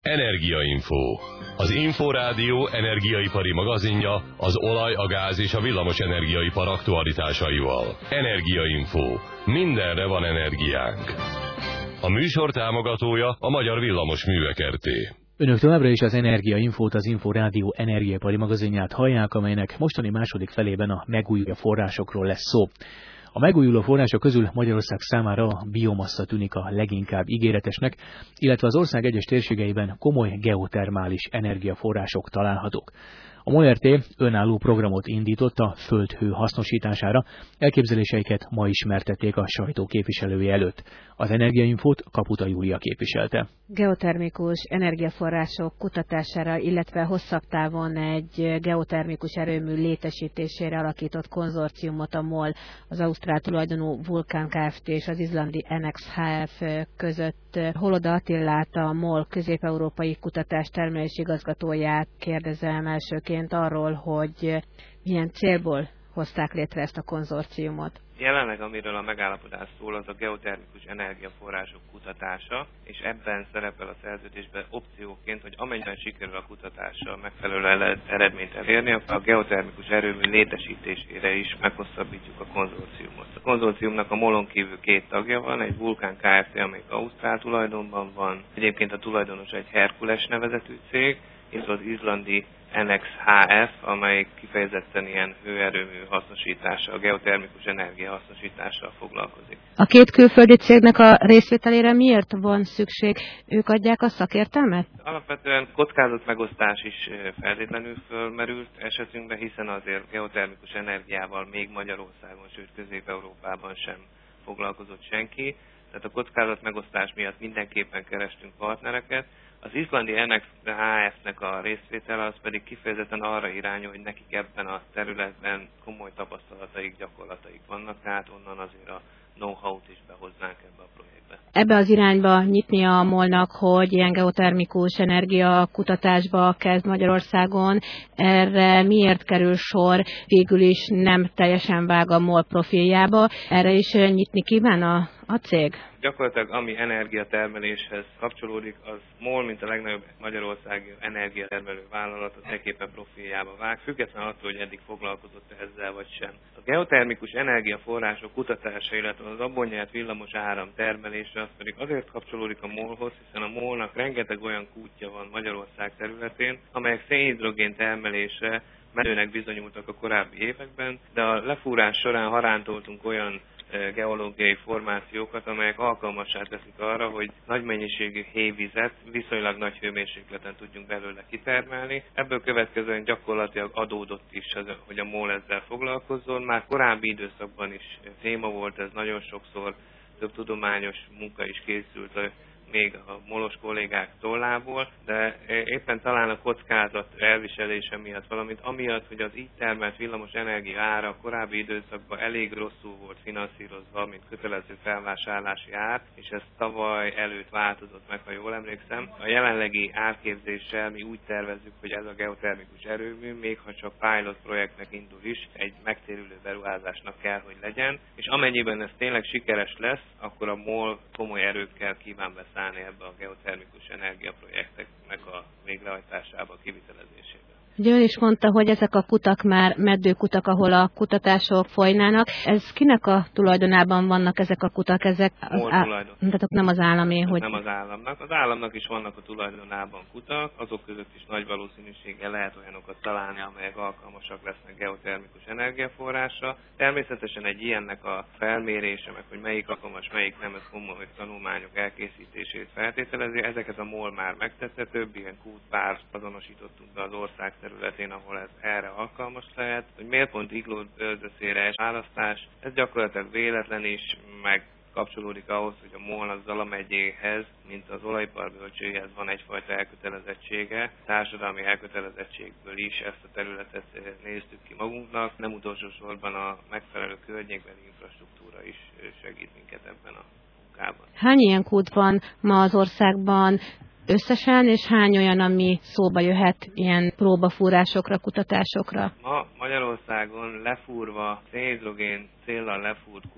Energiainfo. Az Inforádió energiaipari magazinja az olaj, a gáz és a villamos energiaipar aktualitásaival. Energiainfo. Mindenre van energiánk. A műsor támogatója a Magyar Villamosművek Kft. Önök továbbra is az Energiainfót, az Inforádió energiaipari magazinját hallják, amelynek mostani második felében a megújuló forrásokról lesz szó. A megújuló források közül Magyarország számára a biomassa tűnik a leginkább ígéretesnek, illetve az ország egyes térségeiben komoly geotermális energiaforrások találhatók. A MOL RT önálló programot indított a földhő hasznosítására, elképzeléseiket ma ismertették a sajtó képviselője előtt. Az Energiainfót Kaputa Júlia képviselte. Geotermikus energiaforrások kutatására, illetve hosszabb távon egy geotermikus erőmű létesítésére alakított konzorciumot a MOL, az ausztrál tulajdonú Vulcan Kft. És az izlandi Enex HF között. Holoda Attilát, a MOL közép-európai kutatás termelési igazgatóját kérdezem elsőként arról, hogy milyen célból hozták létre ezt a konzorciumot. Jelenleg, amiről a megállapodás szól, az a geotermikus energiaforrások kutatása, és ebben szerepel a szerződésben opcióként, hogy amennyiben sikerül a kutatással megfelelő eredményt elérni, akkor a geotermikus erőmű létesítésére is meghosszabbítjuk a konzorciumot. A konzorciumnak a MOL-on kívül két tagja van, egy Vulcan Kft., amelyik ausztrál tulajdonban van, egyébként a tulajdonos egy Herkules nevezetű cég, és az izlandi Enex HF, amely kifejezetten ilyen hőerőmű hasznosítása, a geotermikus energia hasznosítással foglalkozik. A két külföldi cégnek a részvételére miért van szükség? Ők adják a szakértelmet? Alapvetően kockázatmegosztás is feltétlenül fölmerült esetünkben, hiszen azért geotermikus energiával még Magyarországon, sőt Közép-Európában sem foglalkozott senki. Tehát a kockázatmegosztás miatt mindenképpen kerestünk partnereket. Az izlandi Enex HF-nek a részvétele az pedig kifejezetten arra irányul, hogy nekik ebben a területben komoly tapasztalataik, gyakorlataik vannak, tehát onnan azért a know-how-t is behoznánk ebbe a projektbe. Ebbe az irányba nyitni a MOL-nak, hogy ilyen geotermikus energiakutatásba kezd Magyarországon. Erre miért kerül sor? Végül is nem teljesen vág a MOL profiljába. Erre is nyitni kíván a cég? Gyakorlatilag ami energiatermeléshez kapcsolódik, az MOL, mint a legnagyobb magyarországi energiatermelő vállalat, az egyképpen profiljába vág, függetlenül attól, hogy eddig foglalkozott ezzel vagy sem. A geotermikus energiaforrások kutatása, illetve az abból nyert villamos áram termelése, az pedig azért kapcsolódik a MOL-hoz, hiszen a MOL-nak rengeteg olyan kútja van Magyarország területén, amelyek szénhidrogén termelésre menőnek bizonyultak a korábbi években, de a lefúrás során harántoltunk olyan geológiai formációkat, amelyek alkalmassá teszik arra, hogy nagy mennyiségű hévizet viszonylag nagy hőmérsékleten tudjunk belőle kitermelni. Ebből következően gyakorlatilag adódott is, hogy a MOL ezzel foglalkozzon. Már korábbi időszakban is téma volt ez, nagyon sokszor több tudományos munka is készült még a molos kollégák tollából, de éppen talán a kockázat elviselése miatt, valamint amiatt, hogy az így termelt villamos energia ára a korábbi időszakban elég rosszul volt finanszírozva, mint kötelező felvásárlási ár, és ez tavaly előtt változott meg, ha jól emlékszem. A jelenlegi árképzéssel mi úgy tervezzük, hogy ez a geotermikus erőmű, még ha csak pilot projektnek indul is, egy megtérülő beruházásnak kell, hogy legyen, és amennyiben ez tényleg sikeres lesz, akkor a MOL komoly erőkkel kíván beszállni ebbe a geotermikus energiaprojekteknek a végrehajtásába, kivitelezésébe. Ugye ön is mondta, hogy ezek a kutak már meddőkutak, ahol a kutatások folynának. Ez kinek a tulajdonában vannak ezek a kutak? Ezek tehát nem az államé, hogy... Nem az államnak. Az államnak is vannak a tulajdonában kutak, azok között is nagy valószínűséggel lehet olyanokat találni, amelyek alkalmasak lesznek geotermikus energiaforrásra. Természetesen egy ilyennek a felmérése, meg hogy melyik alkalmas, melyik nem, ez komoly tanulmányok elkészítését feltételezi. Ezeket a MOL már megtette, több ilyen kútpárt azonosítottunk be az ország területén, ahol ez erre alkalmas lehet. Hogy miért pont Iglót-Böldöszére választás, ez gyakorlatilag véletlen is, meg kapcsolódik ahhoz, hogy a MOL az Zala megyéhez, mint az olajipar bölcsőjéhez van egyfajta elkötelezettsége. Társadalmi elkötelezettségből is ezt a területet néztük ki magunknak. Nem utolsó sorban a megfelelő környékbeli infrastruktúra is segít minket ebben a munkában. Hány ilyen kút van ma az országban összesen, és hány olyan, ami szóba jöhet ilyen próbafúrásokra, kutatásokra? Ma Magyarországon lefúrva, szénhidrogén céllal lefúrt kút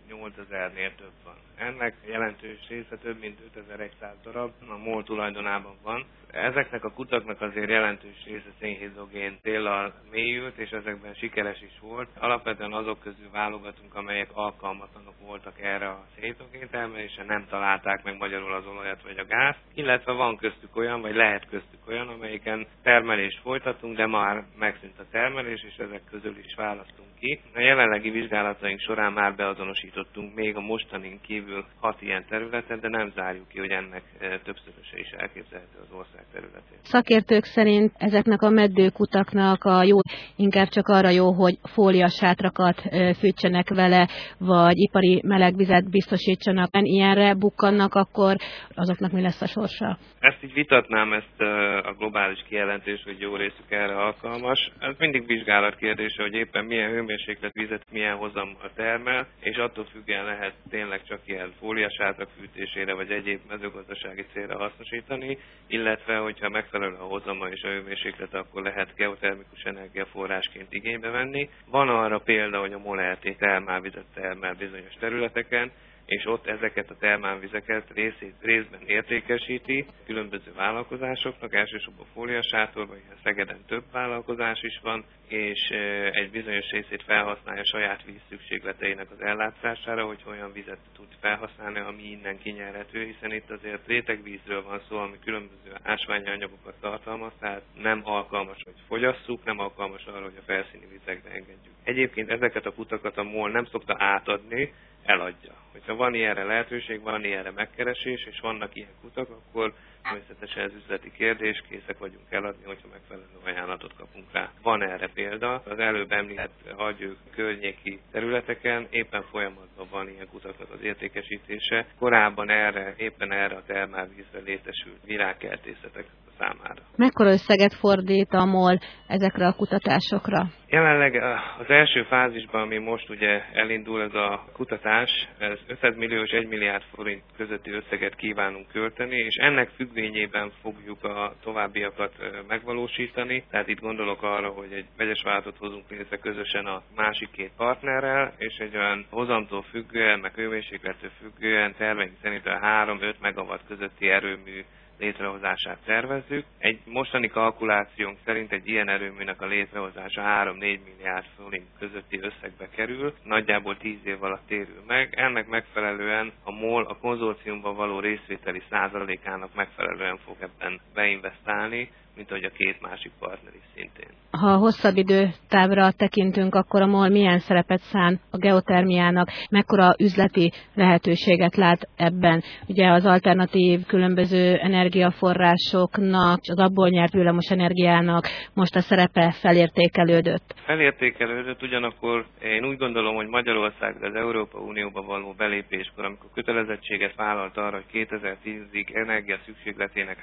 8000-nél több van. Ennek jelentős része több mint 5100 darab a MOL tulajdonában van. Ezeknek a kutaknak azért jelentős része szénhidrogén céllal mélyült, és ezekben sikeres is volt. Alapvetően azok közül válogatunk, amelyek alkalmatlanok voltak erre a szénhidrogén termelésre, nem találták meg magyarul az olajat vagy a gázt, illetve van köztük olyan, vagy lehet köztük olyan, amelyiken termelést folytatunk, de már megszűnt a termelés, és ezek közül is választunk ki. A jelenlegi vizsgálataink során már beazonosítottunk még a mostanin kívül 6 ilyen területet, de nem zárjuk ki, hogy ennek többszöröse is elképzelhető az ország területén. Szakértők szerint ezeknek a meddőkutaknak a jó inkább csak arra jó, hogy fóliasátrakat fűtsenek vele, vagy ipari melegvizet biztosítsanak. Ilyenre bukkannak, akkor azoknak mi lesz a sorsa? Ezt így vitatnám, ezt a globális kijelentést, hogy jó részük erre alkalmas. Ez mindig vizsgálat kérdése, hogy éppen milyen hőmérséklet vizet milyen hozammal termel, és attól függően lehet tényleg csak ilyen fóliasátrak fűtésére, vagy egyéb mezőgazdasági célra hasznosítani, illetve hogyha megfelelő a hozama és a hőmérséklete, akkor lehet geotermikus energiaforrásként igénybe venni. Van arra példa, hogy a MOL RT termálvizet termel bizonyos területeken, és ott ezeket a termálvizeket részben értékesíti különböző vállalkozásoknak, elsősorban fóliasátorban, ilyen Szegeden több vállalkozás is van, és egy bizonyos részét felhasználja saját víz szükségleteinek az ellátására, hogy olyan vizet tud felhasználni, ami innen kinyerhető, hiszen itt azért rétegvízről van szó, ami különböző ásványi anyagokat tartalmaz, tehát nem alkalmas, hogy fogyasszuk, nem alkalmas arra, hogy a felszíni vizekbe engedjük. Egyébként ezeket a kutakat a MOL nem szokta átadni, eladja. Hogyha van ilyenre lehetőség, van ilyenre megkeresés, és vannak ilyen kutak, akkor természetesen ez üzleti kérdés, készek vagyunk eladni, hogyha megfelelő ajánlatot kapunk rá. Van erre példa, az előbb említett Hagyő környéki területeken éppen folyamatban van ilyen kutaknak az értékesítése. Korábban éppen erre a termálvízre létesült virágkertészetek számára. Mekkora összeget fordít a MOL ezekre a kutatásokra? Jelenleg az első fázisban, ami most ugye elindul ez a kutatás, ez 500 millió és 1 milliárd forint közötti összeget kívánunk költeni, és ennek függvényében fogjuk a továbbiakat megvalósítani. Tehát itt gondolok arra, hogy egy vegyes vállalatot hozunk létre közösen a másik két partnerrel, és egy olyan hozamtól függően, meg hőmérséklettől függően terveink szerint a 3-5 megawatt közötti erőmű létrehozását tervezzük. Egy mostani kalkulációnk szerint egy ilyen erőműnek a létrehozása 3-4 milliárd forint közötti összegbe kerül, nagyjából 10 év alatt térül meg. Ennek megfelelően a MOL a konzorciumban való részvételi százalékának megfelelően fog ebben beinvestálni, mint ahogy a két másik partner is szintén. Ha hosszabb időtávra tekintünk, akkor a MOL milyen szerepet szán a geotermiának, mekkora üzleti lehetőséget lát ebben? Ugye az alternatív különböző energiaforrásoknak, az abból nyert villamos energiának most a szerepe felértékelődött. Felértékelődött, ugyanakkor én úgy gondolom, hogy Magyarország az Európai Unióba való belépéskor, amikor kötelezettséget vállalt arra, hogy 2010-ig energia szükségletének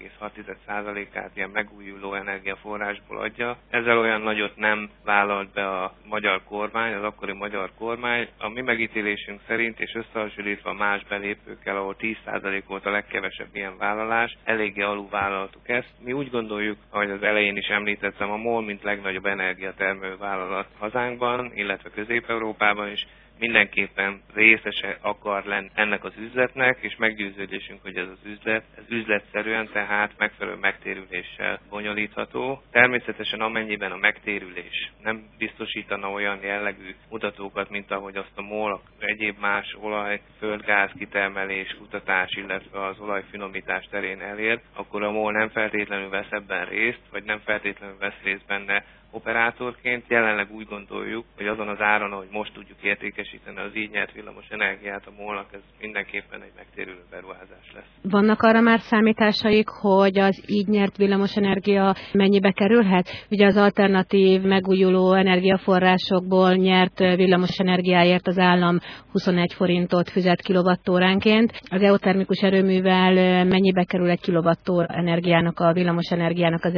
3,6%-át ilyen megújuló energiaforrásból adja. Ezzel olyan nagyot nem vállalt be a magyar kormány, az akkori magyar kormány. A mi megítélésünk szerint, és összehasonlítva más belépőkkel, ahol 10% volt a legkevesebb ilyen vállalás, eléggé alul vállaltuk ezt. Mi úgy gondoljuk, ahogy az elején is említettem, a MOL, mint legnagyobb energiatermelő vállalat hazánkban, illetve Közép-Európában is, mindenképpen részese akar lenni ennek az üzletnek, és meggyőződésünk, hogy ez az üzlet, ez üzletszerűen, tehát megfelelő megtérüléssel bonyolítható. Természetesen amennyiben a megtérülés nem biztosítana olyan jellegű mutatókat, mint ahogy azt a MOL egyéb más olaj, földgáz kitermelés, kutatás, illetve az olajfinomítás terén elér, akkor a MOL nem feltétlenül vesz ebben részt, vagy nem feltétlenül vesz részt benne operátorként. Jelenleg úgy gondoljuk, hogy azon az áron, ahogy most tudjuk értékesíteni az így nyert villamos energiát a MOL-nak, ez mindenképpen egy megtérülő beruházás lesz. Vannak arra már számításaik, hogy az így nyert villamos energia mennyibe kerülhet? Ugye az alternatív megújuló energiaforrásokból nyert villamos energiáért az állam 21 forintot fizet kilowattóránként. A geotermikus erőművel mennyibe kerül egy kilowattórá energiának, a villamos energiának az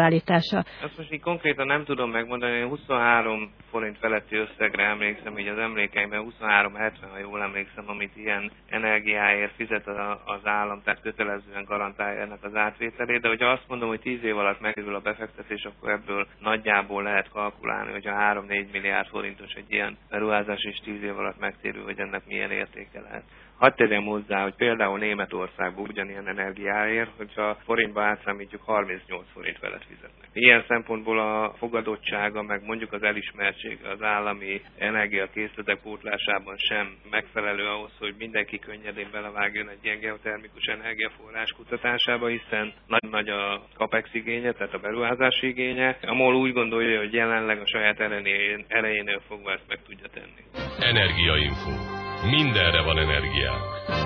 előállítása? Azt most így konkrétan nem tudom megmondani, 23 forint feletti összegre emlékszem így az emlékeimben 23-70, ha jól emlékszem, amit ilyen energiáért fizet az állam, tehát kötelezően garantálja ennek az átvételét, de hogyha azt mondom, hogy 10 év alatt megkerül a befektetés, akkor ebből nagyjából lehet kalkulálni, hogyha 3-4 milliárd forintos egy ilyen beruházás és 10 év alatt megtérül, hogy ennek milyen értéke lehet. Hadd tegyem hozzá, hogy például Németországban ugyanilyen energiáért, hogyha forintba átszámítjuk, 38 forint felett fizetnek. Ilyen szempontból a fogadottsága, meg mondjuk az elismertsége az állami energiakészletek pótlásában sem megfelelő ahhoz, hogy mindenki könnyedén belevágjon egy ilyen geotermikus energiaforrás kutatásába, hiszen nagy a capex igénye, tehát a beruházás igénye. A MOL úgy gondolja, hogy jelenleg a saját erejénél fogva ezt meg tudja tenni. Energiainfo. Mindenre van energiánk.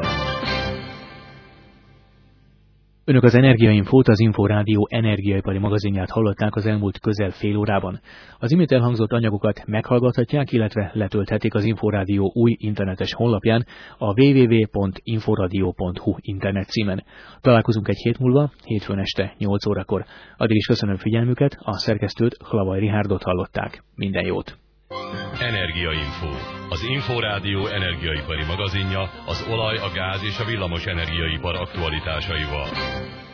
Önök az Energiainfót, az Inforádió energiaipari magazinját hallották az elmúlt közel fél órában. Az imént elhangzott anyagokat meghallgathatják, illetve letölthetik az Inforádió új internetes honlapján, a www.inforadio.hu internet címen. Találkozunk egy hét múlva, hétfőn este 8 órakor. Addig is köszönöm figyelmüket, a szerkesztőt, Hlavaj Rihárdot hallották. Minden jót! Energiainfo. Az Inforádió energiaipari magazinja az olaj, a gáz és a villamos energiaipar aktualitásaival.